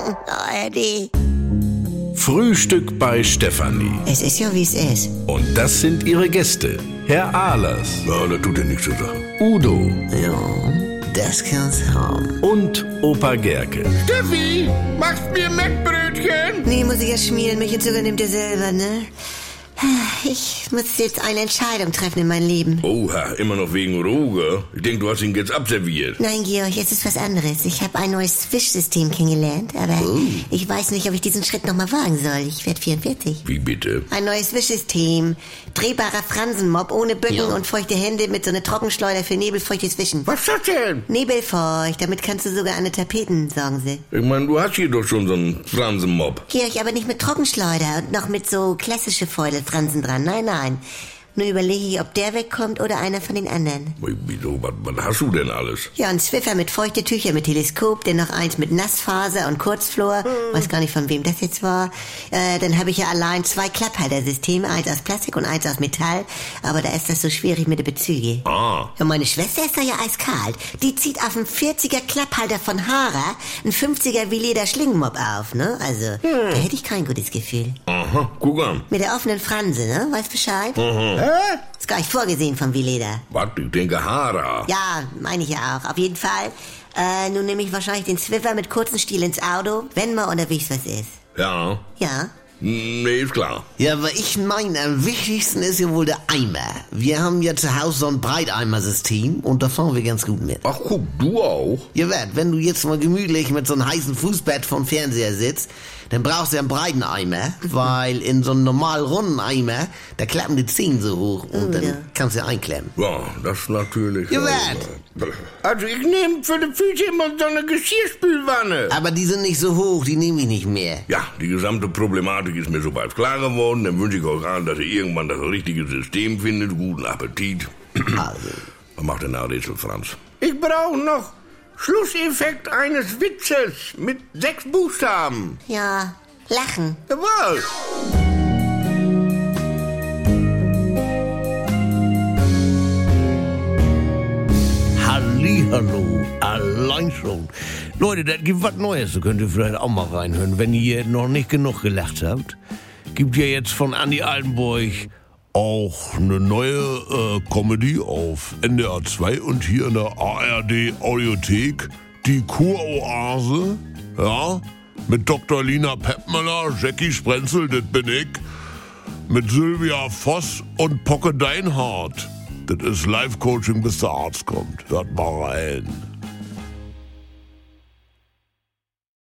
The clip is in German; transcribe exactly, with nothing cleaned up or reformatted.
A R D. Frühstück bei Stefanie. Es ist ja, wie es ist. Und das sind ihre Gäste. Herr Ahlers. Ja, das tut ja nichts zur Sache. Udo. Ja, das kann's haben. Und Opa Gerke. Steffi, machst mir Mettbrötchen? Nee, muss ich ja schmieren. Milch und Zucker nimmt ihr selber, ne? Ich muss jetzt eine Entscheidung treffen in meinem Leben. Oha, immer noch wegen Roger? Ich denke, du hast ihn jetzt abserviert. Nein, Georg, es ist was anderes. Ich habe ein neues Swish-System kennengelernt, aber Oh. ich weiß nicht, ob ich diesen Schritt nochmal wagen soll. Ich werde vierundvierzig. Wie bitte? Ein neues Swish-System. Drehbarer Fransenmob ohne Bücken Ja. und feuchte Hände mit so einer Trockenschleuder für nebelfeuchtes Wischen. Was ist das denn? Nebelfeucht, damit kannst du sogar an die Tapeten, sagen sie. Ich meine, du hast hier doch schon so einen Fransenmob. Georg, aber nicht mit Trockenschleuder und noch mit so klassische Feudelfransen dran. Nein, nein. Nur überlege ich, ob der wegkommt oder einer von den anderen. Wieso, was, was hast du denn alles? Ja, ein Swiffer mit feuchte Tücher mit Teleskop, dann noch eins mit Nassfaser und Kurzflor. Weiß gar nicht, von wem das jetzt war. Äh, dann habe ich ja allein zwei Klapphaltersysteme, eins aus Plastik und eins aus Metall. Aber da ist das so schwierig mit den Bezügen. Ah. Ja, meine Schwester ist da ja eiskalt. Die zieht auf einen vierziger Klapphalter von Hara einen fünfziger Veleda Schlingenmob auf, ne? Also, da hätte ich kein gutes Gefühl. Aha, guck an. Mit der offenen Franse, ne? Weißt Bescheid? Aha. Ist gar nicht vorgesehen vom Veleda. Was, ich denke Hara. Ja, meine ich ja auch. Auf jeden Fall. Äh, nun nehme ich wahrscheinlich den Swiffer mit kurzem Stiel ins Auto, wenn mal unterwegs was ist. Ja. Ja? Nee, ist klar. Ja, aber ich meine, am wichtigsten ist ja wohl der Eimer. Wir haben ja zu Hause so ein Breiteimer-System und da fahren wir ganz gut mit. Ach, guck, du auch? Ja, Wert, wenn du jetzt mal gemütlich mit so einem heißen Fußbett vom Fernseher sitzt, dann brauchst du ja einen breiten Eimer, weil in so einem normal runden Eimer, da klappen die Zehen so hoch und dann ja. kannst du einklemmen. Ja, das ist natürlich... Ja, äh, was? Also, ich nehme für die Füße immer so eine Geschirrspülwanne. Aber die sind nicht so hoch, die nehme ich nicht mehr. Ja, die gesamte Problematik ist mir soweit klar geworden. Dann wünsche ich euch allen, dass ihr irgendwann das richtige System findet. Guten Appetit. Also, Was macht denn der Rätsel, Franz? Ich brauche noch Schlusseffekt eines Witzes mit sechs Buchstaben. Ja. Lachen. Jawohl. Hallihallo, allein schon. Leute, das gibt was Neues, da könnt ihr vielleicht auch mal reinhören, wenn ihr noch nicht genug gelacht habt. Gibt ja jetzt von Andi Altenburg auch eine neue äh, Comedy auf N D R zwei und hier in der A R D Audiothek, die Kuroase, ja, mit Doktor Lina Peppmüller, Jackie Sprenzel, das bin ich, mit Sylvia Voss und Pocke Deinhardt. Das ist Live-Coaching, bis der Arzt kommt. Hört mal rein.